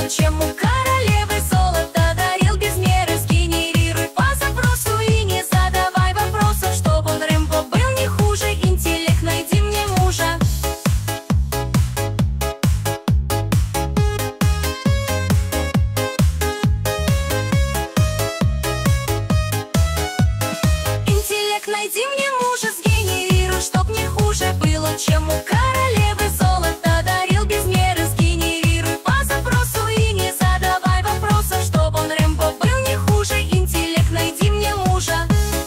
было, чем у королевы золото дарил без меры. Сгенерируй по запросу и не задавай вопросов, чтоб он Рэмбо был не хуже. Интеллект, найди мне мужа. Интеллект, найди мне мужа, сгенерируй, чтоб не хуже было, чем у королевы золото дарил без меры. Сгенерируй по запросу и не задавай вопросов, чтоб он Рэмбо был не хуже. Интеллект, найди мне мужа.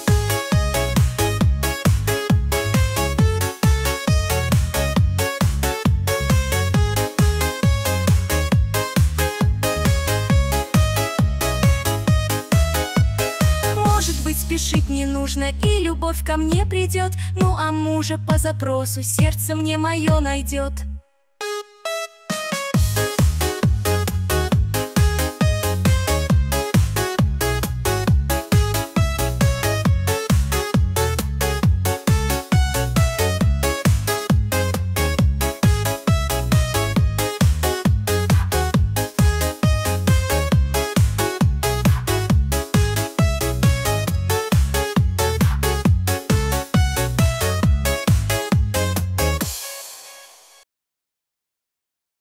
Может быть, спешить не нужно, и любовь ко мне придет. Ну а мужа по запросу сердце мне мое найдет.